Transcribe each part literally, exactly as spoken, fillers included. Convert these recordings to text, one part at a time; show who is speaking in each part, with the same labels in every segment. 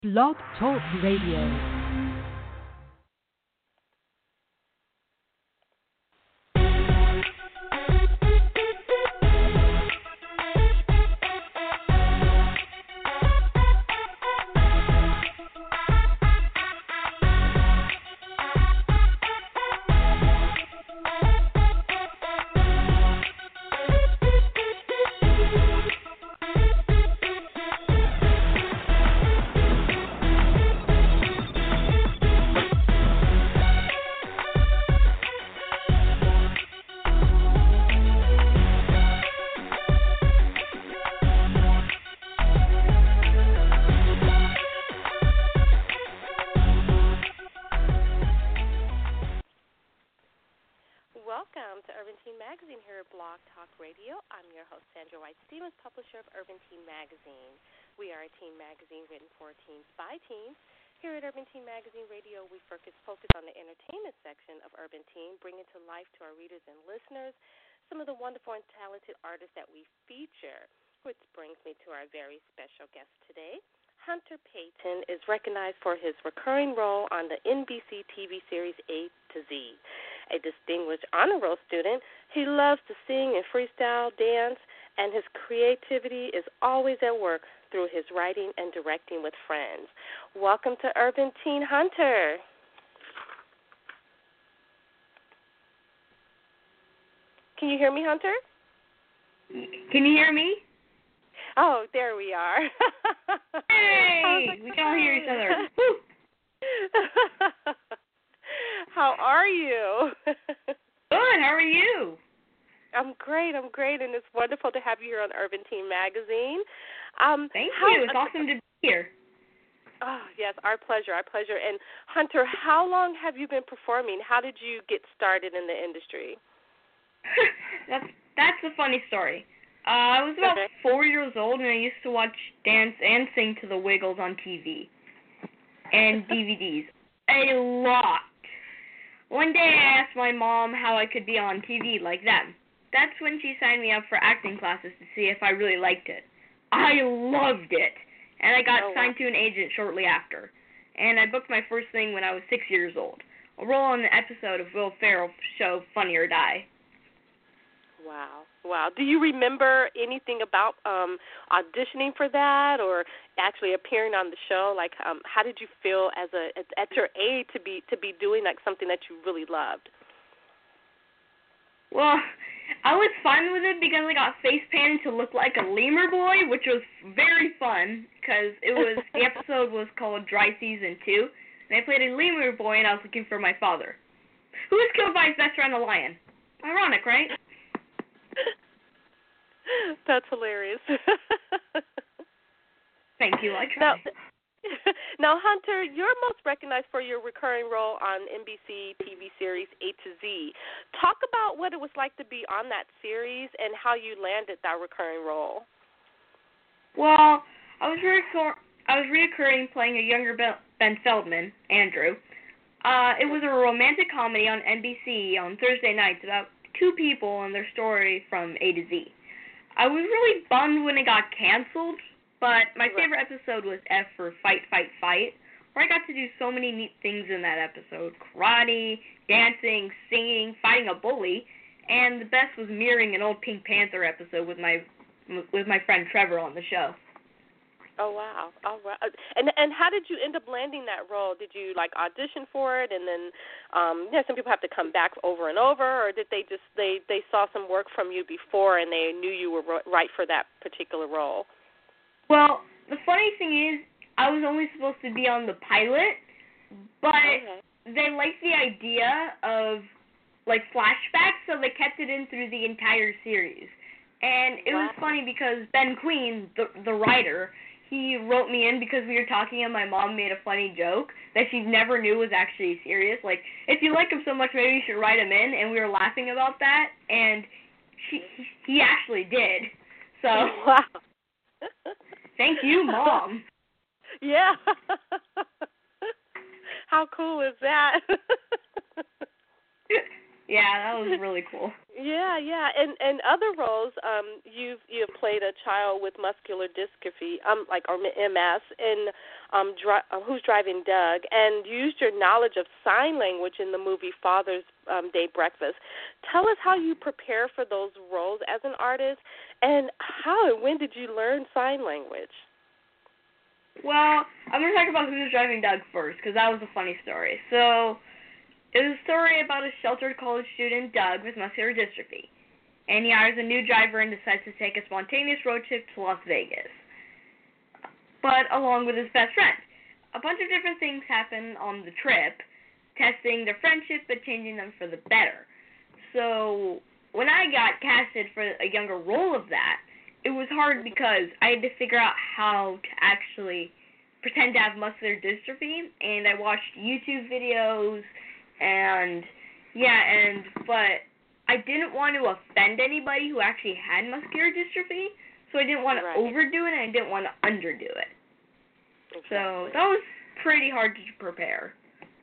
Speaker 1: Blog Talk Radio.
Speaker 2: Welcome to Urban Teen Magazine here at Blog Talk Radio. I'm your host, Sandra White-Stevens, publisher of Urban Teen Magazine. We are a teen magazine written for teens by teens. Here at Urban Teen Magazine Radio, we focus, focus on the entertainment section of Urban Teen, bringing to life to our readers and listeners some of the wonderful and talented artists that we feature, which brings me to our very special guest today. Hunter Payton is recognized for his recurring role on the N B C T V series A to Z. A distinguished honor roll student, he loves to sing and freestyle dance, and his creativity is always at work through his writing and directing with friends. Welcome to Urban Teen, Hunter. Can you hear me, Hunter?
Speaker 3: Can you hear me?
Speaker 2: Oh, there we are.
Speaker 3: Hey, like, we can all hear each other.
Speaker 2: How are you?
Speaker 3: Good, how are you?
Speaker 2: I'm great, I'm great, and it's wonderful to have you here on Urban Teen Magazine. Um,
Speaker 3: Thank
Speaker 2: how,
Speaker 3: you, it's awesome to be here.
Speaker 2: Oh, yes, our pleasure, our pleasure. And Hunter, how long have you been performing? How did you get started in the industry?
Speaker 3: that's, that's a funny story. Uh, I was about
Speaker 2: okay.
Speaker 3: four years old, and I used to watch dance and sing to the Wiggles on T V and D V Ds. A lot. One day I asked my mom how I could be on T V like them. That's when she signed me up for acting classes to see if I really liked it. I loved it, and I got
Speaker 2: oh,
Speaker 3: signed
Speaker 2: wow.
Speaker 3: to an agent shortly after. And I booked my first thing when I was six years old, a role on an episode of Will Ferrell's show Funny or Die.
Speaker 2: Wow, wow. Do you remember anything about um, auditioning for that or actually appearing on the show? Like, um, how did you feel as a at, at your age to be to be doing like something that you really loved?
Speaker 3: Well, I was fun with it because I got face painted to look like a lemur boy, which was very fun because it was the episode was called Dry Season two, and I played a lemur boy, and I was looking for my father, who was killed by his best friend, the lion. Ironic, right?
Speaker 2: That's hilarious.
Speaker 3: Thank you, I
Speaker 2: now,
Speaker 3: tried.
Speaker 2: now, Hunter, you're most recognized for your recurring role on N B C T V series A to Z. Talk about what it was like to be on that series and how you landed that recurring role.
Speaker 3: Well, I was recur- I was reoccurring playing a younger Ben Feldman, Andrew. Uh, it was a romantic comedy on N B C on Thursday nights about two people and their story from A to Z. I was really bummed when it got canceled, but my favorite episode was F for Fight, Fight, Fight, where I got to do so many neat things in that episode. Karate, dancing, singing, fighting a bully, and the best was mirroring an old Pink Panther episode with my with my friend Trevor on the show.
Speaker 2: Oh, wow. Oh, wow. And and how did you end up landing that role? Did you, like, audition for it and then, um, you know, some people have to come back over and over, or did they just, they, they saw some work from you before and they knew you were right for that particular role?
Speaker 3: Well, the funny thing is, I was only supposed to be on the pilot, but okay. They liked the idea of, like, flashbacks, so they kept it in through the entire series. And it wow. was funny because Ben Queen, the, the writer, he wrote me in because we were talking and my mom made a funny joke that she never knew was actually serious. Like, if you like him so much, maybe you should write him in. And we were laughing about that, and she, he actually did. So,
Speaker 2: wow.
Speaker 3: Thank you, Mom.
Speaker 2: Yeah. How cool is that?
Speaker 3: Yeah, that was really cool.
Speaker 2: Yeah, yeah, and and other roles, um, you've you've played a child with muscular dystrophy, um, like or M S, in um, dri- uh, Who's Driving Doug, and used your knowledge of sign language in the movie Father's um, Day Breakfast. Tell us how you prepare for those roles as an artist, and how and when did you learn sign language?
Speaker 3: Well, I'm going to talk about Who's Driving Doug first, because that was a funny story. So, it was a story about a sheltered college student, Doug, with muscular dystrophy. And he hires a new driver and decides to take a spontaneous road trip to Las Vegas. But along with his best friend. A bunch of different things happen on the trip, testing their friendship but changing them for the better. So, when I got casted for a younger role of that, it was hard because I had to figure out how to actually pretend to have muscular dystrophy, and I watched YouTube videos. And, yeah, and, but I didn't want to offend anybody who actually had muscular dystrophy, so I didn't want to
Speaker 2: right.
Speaker 3: overdo it, and I didn't want to underdo it.
Speaker 2: Exactly.
Speaker 3: So that was pretty hard to prepare.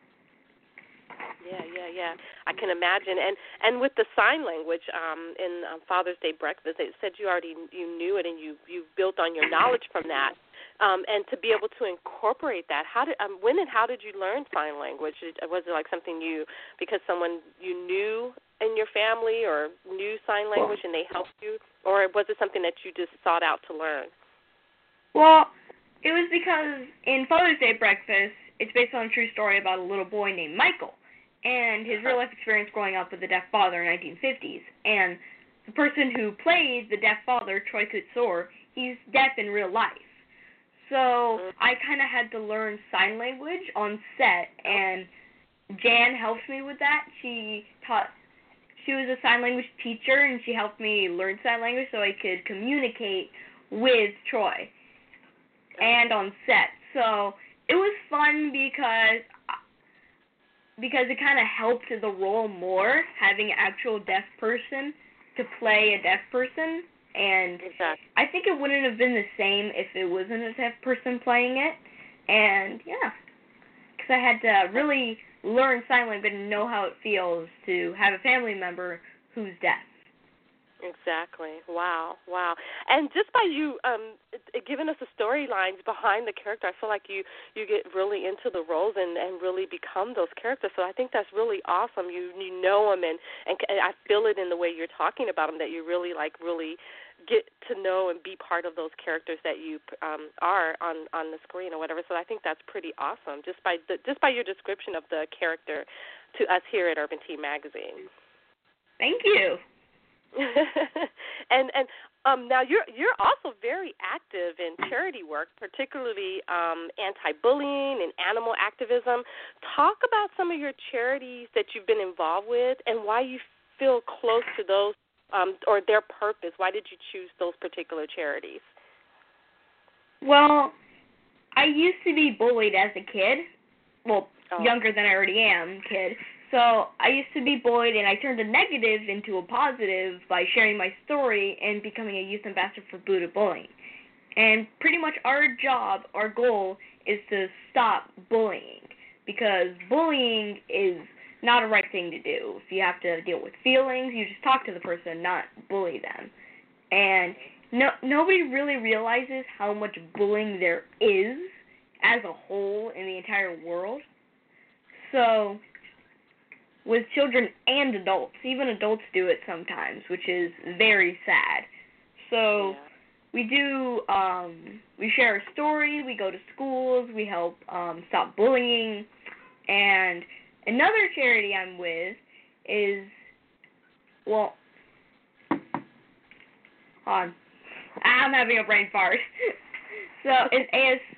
Speaker 2: Yeah, yeah, yeah. I can imagine. And and with the sign language um, in um, Father's Day Breakfast, it said you already you knew it and you you built on your knowledge from that. Um, and to be able to incorporate that, how did um, when and how did you learn sign language? Was it like something you because someone you knew in your family or knew sign language and they helped you, or was it something that you just sought out to learn?
Speaker 3: Well, it was because in Father's Day Breakfast, it's based on a true story about a little boy named Michael and his real life experience growing up with a deaf father in the nineteen fifties. And the person who played the deaf father, Troy Kotsur, he's deaf in real life. So I kind of had to learn sign language on set, and Jan helped me with that. She taught, she was a sign language teacher, and she helped me learn sign language so I could communicate with Troy and on set. So it was fun because because it kind of helped the role more, having an actual deaf person to play a deaf person. And
Speaker 2: exactly.
Speaker 3: I think it wouldn't have been the same if it wasn't a deaf person playing it. And, yeah, because I had to really learn sign language and know how it feels to have a family member who's deaf.
Speaker 2: Exactly. Wow. Wow. And just by you um, giving us the storylines behind the character, I feel like you, you get really into the roles and, and really become those characters. So I think that's really awesome. You you know them, and, and I feel it in the way you're talking about them, that you really, like, really get to know and be part of those characters that you um, are on, on the screen or whatever. So I think that's pretty awesome, just by the, just by your description of the character to us here at Urban Teen Magazine.
Speaker 3: Thank you.
Speaker 2: and and um, now you're you're also very active in charity work, particularly um, anti-bullying and animal activism. Talk about some of your charities that you've been involved with and why you feel close to those um, or their purpose. Why did you choose those particular charities?
Speaker 3: Well, I used to be bullied as a kid. Well, oh. younger than I already am, kid. So I used to be bullied, and I turned a negative into a positive by sharing my story and becoming a youth ambassador for Buddha Bullying. And pretty much our job, our goal, is to stop bullying, because bullying is not a right thing to do. If you have to deal with feelings, you just talk to the person, not bully them. And no, nobody really realizes how much bullying there is as a whole in the entire world. So with children and adults. Even adults do it sometimes, which is very sad. So
Speaker 2: yeah.
Speaker 3: we do, um, we share a story, we go to schools, we help um, stop bullying. And another charity I'm with is, well, hold on. I'm having a brain fart. So it's A S,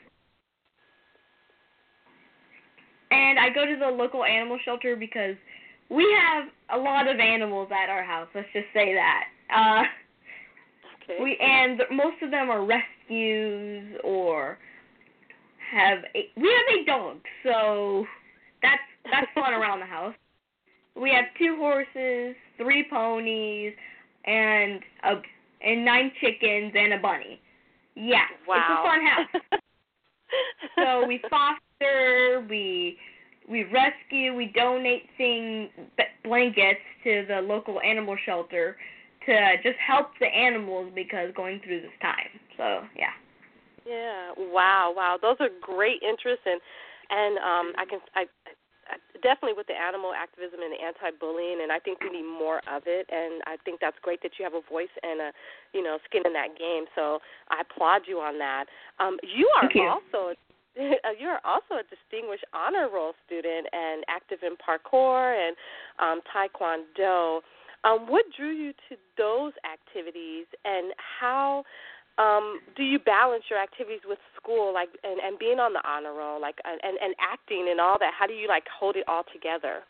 Speaker 3: and I go to the local animal shelter because we have a lot of animals at our house. Let's just say that. Uh,
Speaker 2: okay.
Speaker 3: We and most of them are rescues or have a, we have a dog, so that's that's fun around the house. We have two horses, three ponies, and a and nine chickens and a bunny. Yeah,
Speaker 2: wow.
Speaker 3: It's a fun house. So we foster, we we rescue, we donate thing blankets to the local animal shelter to just help the animals because going through this time. So, yeah.
Speaker 2: Yeah. Wow. Wow. Those are great interests, and and um, I can I, I definitely with the animal activism and the anti-bullying, and I think we need more of it. And I think that's great that you have a voice and a you know skin in that game. So I applaud you on that. Um, you are
Speaker 3: Thank you.
Speaker 2: also you're also a distinguished honor roll student and active in parkour and um, taekwondo. Um, what drew you to those activities, and how um, do you balance your activities with school, like and, and being on the honor roll, like and, and acting and all that? How do you like hold it all together?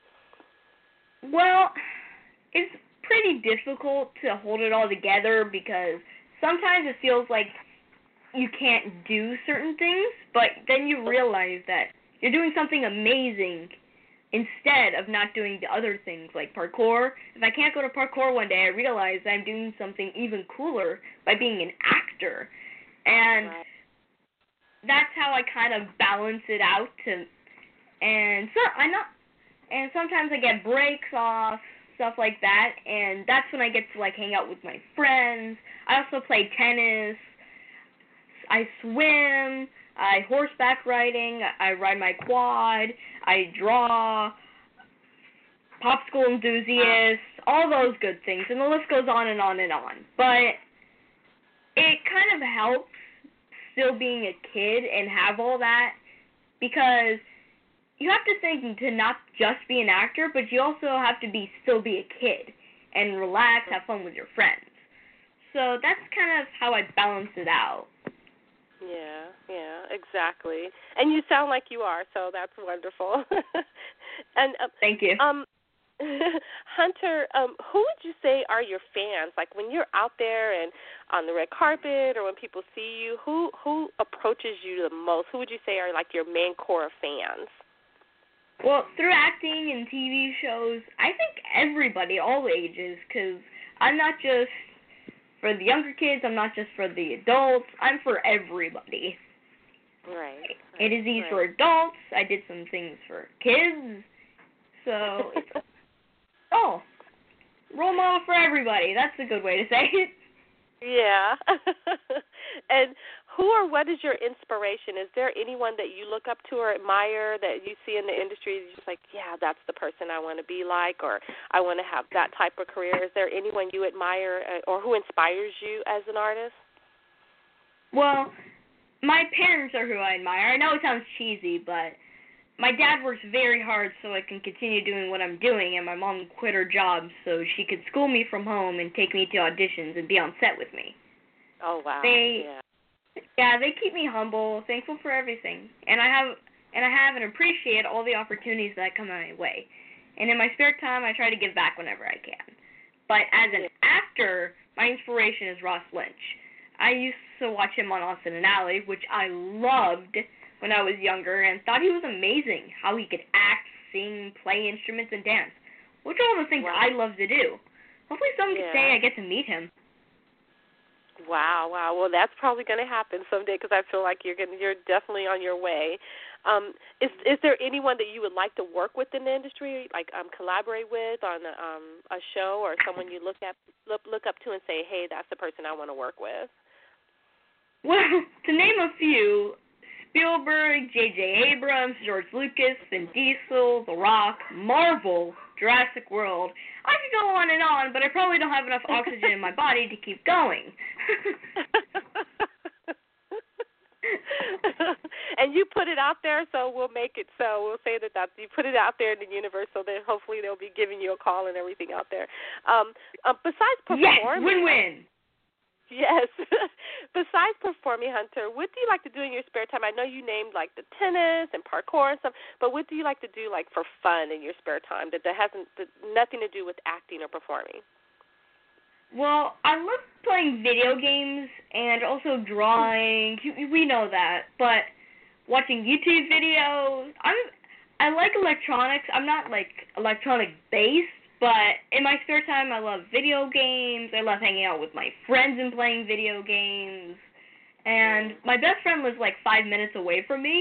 Speaker 3: Well, it's pretty difficult to hold it all together because sometimes it feels like you can't do certain things, but then you realize that you're doing something amazing instead of not doing the other things like parkour. If I can't go to parkour one day, I realize that I'm doing something even cooler by being an actor. And
Speaker 2: Right.
Speaker 3: that's how I kind of balance it out to and so I not and sometimes I get breaks off, stuff like that, and that's when I get to like hang out with my friends. I also play tennis, I swim, I horseback riding, I ride my quad, I draw, popsicle enthusiast, all those good things, and the list goes on and on and on. But it kind of helps still being a kid and have all that because you have to think to not just be an actor, but you also have to be still be a kid and relax, have fun with your friends. So that's kind of how I balance it out.
Speaker 2: Yeah, yeah, exactly. And you sound like you are, so that's wonderful. and uh,
Speaker 3: Thank you.
Speaker 2: Um, Hunter, um, who would you say are your fans? Like when you're out there and on the red carpet, or when people see you, who who approaches you the most? Who would you say are like your main core of fans?
Speaker 3: Well, through acting and T V shows, I think everybody, all ages, because I'm not just for the younger kids, I'm not just for the adults, I'm for everybody.
Speaker 2: Right.
Speaker 3: It is easy
Speaker 2: right.
Speaker 3: for adults, I did some things for kids, so it's oh, role model for everybody, that's a good way to say it.
Speaker 2: Yeah. And who or what is your inspiration? Is there anyone that you look up to or admire that you see in the industry you're just like, yeah, that's the person I want to be like, or I want to have that type of career? Is there anyone you admire or who inspires you as an artist?
Speaker 3: Well, my parents are who I admire. I know it sounds cheesy, but my dad works very hard so I can continue doing what I'm doing, and my mom quit her job so she could school me from home and take me to auditions and be on set with me.
Speaker 2: Oh, wow.
Speaker 3: They,
Speaker 2: yeah.
Speaker 3: yeah, they keep me humble, thankful for everything, and I have and I have and appreciate all the opportunities that come my way. And in my spare time, I try to give back whenever I can. But as an actor, my inspiration is Ross Lynch. I used to watch him on Austin and Ally, which I loved when I was younger, and thought he was amazing, how he could act, sing, play instruments, and dance, which are all the things
Speaker 2: wow.
Speaker 3: I love to do. Hopefully someday
Speaker 2: yeah.
Speaker 3: I get to meet him.
Speaker 2: Wow, wow. Well, that's probably going to happen someday because I feel like you're gonna, you're definitely on your way. Um, is is there anyone that you would like to work with in the industry, like um, collaborate with on a, um, a show, or someone you look at look, look up to and say, hey, that's the person I want to work with?
Speaker 3: Well, to name a few, Spielberg, J J Abrams, George Lucas, Vin Diesel, The Rock, Marvel, Jurassic World. I could go on and on, but I probably don't have enough oxygen in my body to keep going.
Speaker 2: And you put it out there, so we'll make it so. We'll say that that's, you put it out there in the universe, so that hopefully they'll be giving you a call and everything out there. Um, uh, besides performing,
Speaker 3: yes, win-win.
Speaker 2: Yes. Besides performing, Hunter, what do you like to do in your spare time? I know you named like the tennis and parkour and stuff, but what do you like to do like for fun in your spare time that, that hasn't that, nothing to do with acting or performing?
Speaker 3: Well, I love playing video games and also drawing. We know that, but watching YouTube videos. I'm I like electronics. I'm not like electronic based. But in my spare time, I love video games. I love hanging out with my friends and playing video games. And my best friend lives like five minutes away from me,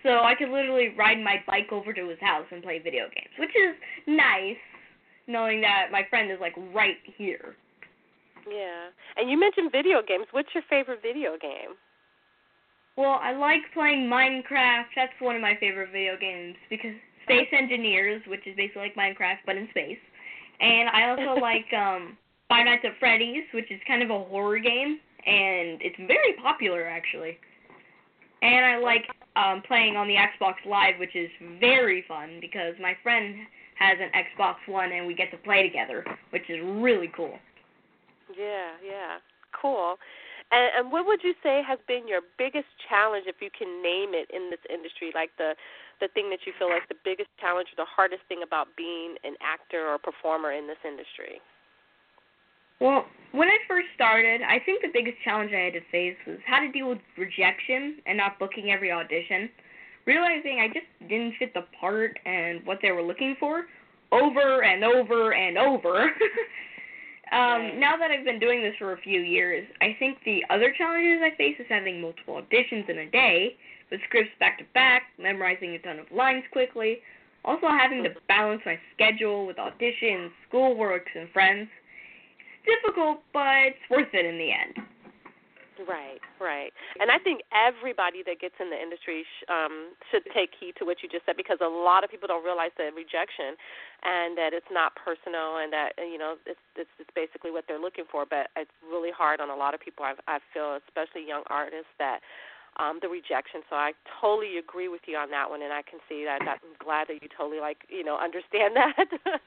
Speaker 3: So I could literally ride my bike over to his house and play video games, which is nice, knowing that my friend is, like, right here.
Speaker 2: Yeah. And you mentioned video games. What's your favorite video game?
Speaker 3: Well, I like playing Minecraft. That's one of my favorite video games because Space Engineers, which is basically like Minecraft but in space. And I also like um, Five Nights at Freddy's, which is kind of a horror game, and it's very popular, actually. And I like um, playing on the Xbox Live, which is very fun because my friend has an Xbox One and we get to play together, which is really cool.
Speaker 2: Yeah, yeah. Cool. And, and what would you say has been your biggest challenge, if you can name it, in this industry, like the, the thing that you feel like the biggest challenge or the hardest thing about being an actor or performer in this industry?
Speaker 3: Well, when I first started, I think the biggest challenge I had to face was how to deal with rejection and not booking every audition, realizing I just didn't fit the part and what they were looking for over and over and over. Um, now that I've been doing this for a few years, I think the other challenges I face is having multiple auditions in a day, with scripts back to back, memorizing a ton of lines quickly, also having to balance my schedule with auditions, schoolwork, and friends. It's difficult, but it's worth it in the end.
Speaker 2: Right, right. And I think everybody that gets in the industry sh- um, should take heed to what you just said, because a lot of people don't realize that rejection and that it's not personal and that, you know, it's, it's, it's basically what they're looking for. But it's really hard on a lot of people, I, I feel, especially young artists, that um, the rejection. So I totally agree with you on that one, and I can see that. that I'm glad that you totally, like, you know, understand that.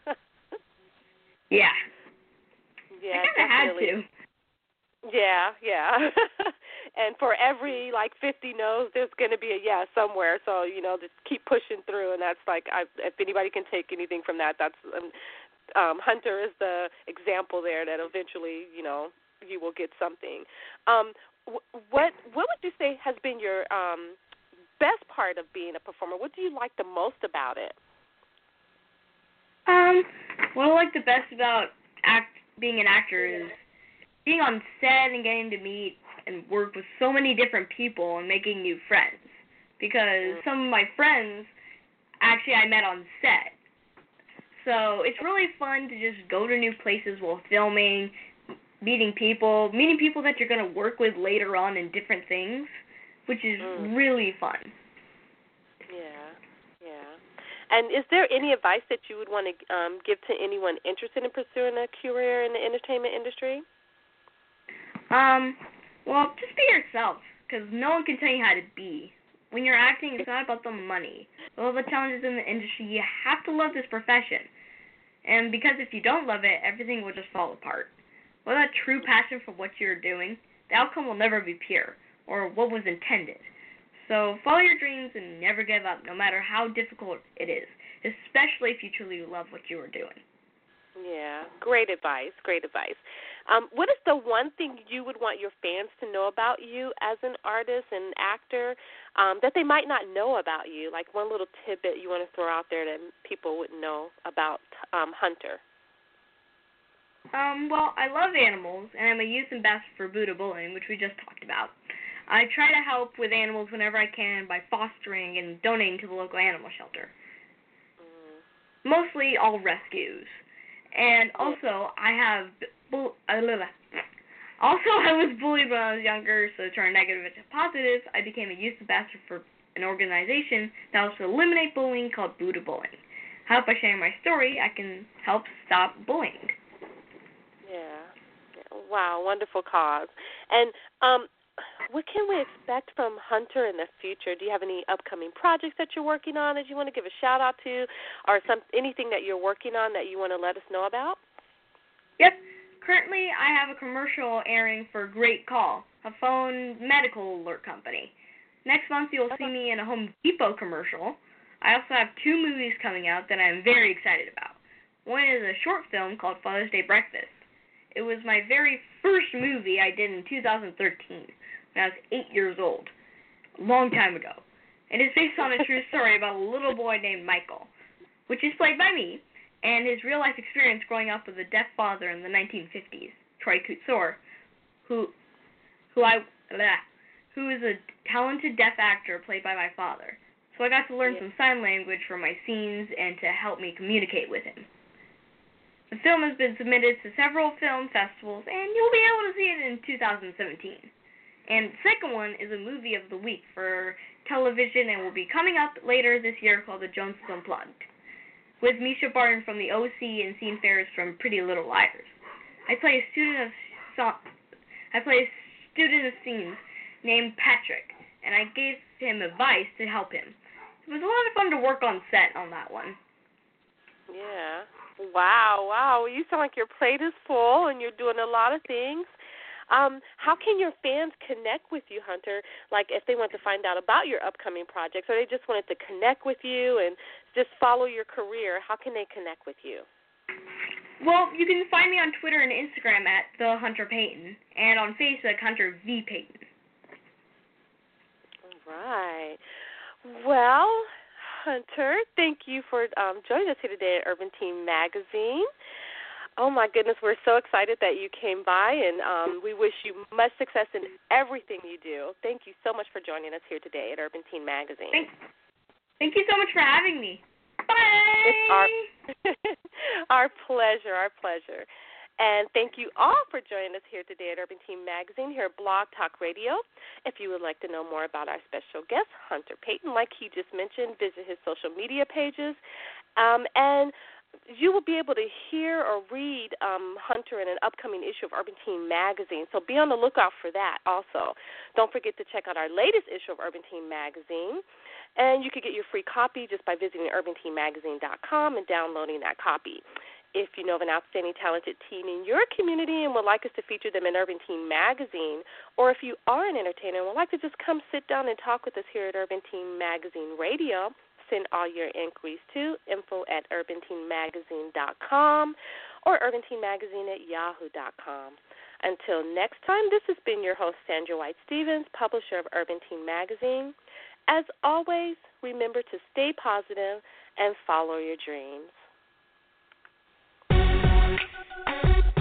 Speaker 3: Yeah.
Speaker 2: Yeah,
Speaker 3: I kind of had to.
Speaker 2: Yeah, yeah. And for every, like, fifty no's, there's going to be a yes somewhere. So, you know, just keep pushing through. And that's like, I, if anybody can take anything from that, that's um, um, Hunter is the example there that eventually, you know, you will get something. Um, what what would you say has been your um, best part of being a performer? What do you like the most about it?
Speaker 3: Um, what I like the best about act being an actor is being on set and getting to meet and work with so many different people and making new friends. Because some of my friends, actually, I met on set. So it's really fun to just go to new places while filming, meeting people, meeting people that you're going to work with later on in different things, which is
Speaker 2: mm.
Speaker 3: really fun.
Speaker 2: Yeah, yeah. And is there any advice that you would want to um, give to anyone interested in pursuing a career in the entertainment industry?
Speaker 3: Um, well, just be yourself, because no one can tell you how to be. When you're acting, it's not about the money. With all the challenges in the industry, you have to love this profession. And because if you don't love it, everything will just fall apart. Without true passion for what you're doing, the outcome will never be pure, or what was intended. So follow your dreams and never give up, no matter how difficult it is, especially if you truly love what you are doing.
Speaker 2: Yeah, great advice, great advice. Um, what is the one thing you would want your fans to know about you as an artist and actor um, that they might not know about you? Like one little tidbit you want to throw out there that people wouldn't know about um, Hunter.
Speaker 3: Um, well, I love animals, and I'm a youth ambassador for Buddha Bullying, which we just talked about. I try to help with animals whenever I can by fostering and donating to the local animal shelter.
Speaker 2: Mm.
Speaker 3: Mostly all rescues. And also, I have, bu- also I was bullied when I was younger, so to turn negative into positive, I became a youth ambassador for an organization that helps to eliminate bullying called Buddha Bullying. I hope by sharing my story, I can help stop bullying.
Speaker 2: Yeah. Wow, wonderful cause. And um, what can we expect from Hunter in the future? Do you have any upcoming projects that you're working on that you want to give a shout out to, or some anything that you're working on that you want to let us know about?
Speaker 3: Yep. Currently, I have a commercial airing for Great Call, a phone medical alert company. Next month, you'll see me in a Home Depot commercial. I also have two movies coming out that I'm very excited about. One is a short film called Father's Day Breakfast. It was my very first movie I did in two thousand thirteen. When I was eight years old, a long time ago. It is based on a true story about a little boy named Michael, which is played by me, and his real-life experience growing up with a deaf father in the nineteen fifties, Troy Kutsor, who, who I, bleh, who is a talented deaf actor played by my father. so I got to learn
Speaker 2: yeah.
Speaker 3: some sign language for my scenes and to help me communicate with him. The film has been submitted to several film festivals, and you'll be able to see it in two thousand seventeen. And the second one is a movie of the week for television and will be coming up later this year called The Joneses Unplugged, with Misha Barton from The O C and Sean Ferris from Pretty Little Liars. I play a student of so- I play a student of scenes named Patrick, and I gave him advice to help him. It was a lot of fun to work on set on that one.
Speaker 2: Yeah. Wow, wow. You sound like your plate is full and you're doing a lot of things. Um, how can your fans connect with you, Hunter? Like if they want to find out about your upcoming projects, or they just wanted to connect with you and just follow your career, how can they connect with you?
Speaker 3: Well, you can find me on Twitter and Instagram at the Hunter Payton, and on Facebook, Hunter V. Payton.
Speaker 2: All right. Well, Hunter, thank you for um, joining us here today at Urban Teen Magazine. Oh, my goodness, we're so excited that you came by, and um, we wish you much success in everything you do. Thank you so much for joining us here today at Urban Teen Magazine.
Speaker 3: Thank, thank you so much for having me. Bye!
Speaker 2: It's our, our pleasure, our pleasure. And thank you all for joining us here today at Urban Teen Magazine, here at Blog Talk Radio. If you would like to know more about our special guest, Hunter Payton, like he just mentioned, visit his social media pages. Um, and you will be able to hear or read um, Hunter in an upcoming issue of Urban Teen Magazine, so be on the lookout for that also. Don't forget to check out our latest issue of Urban Teen Magazine, and you can get your free copy just by visiting urban teen magazine dot com and downloading that copy. If you know of an outstanding, talented teen in your community and would like us to feature them in Urban Teen Magazine, or if you are an entertainer and would like to just come sit down and talk with us here at Urban Teen Magazine Radio, send all your inquiries to info at urban teen magazine dot com or urban teen magazine at yahoo dot com. Until next time, this has been your host, Sandra White Stevens, publisher of Urban Teen Magazine. As always, remember to stay positive and follow your dreams.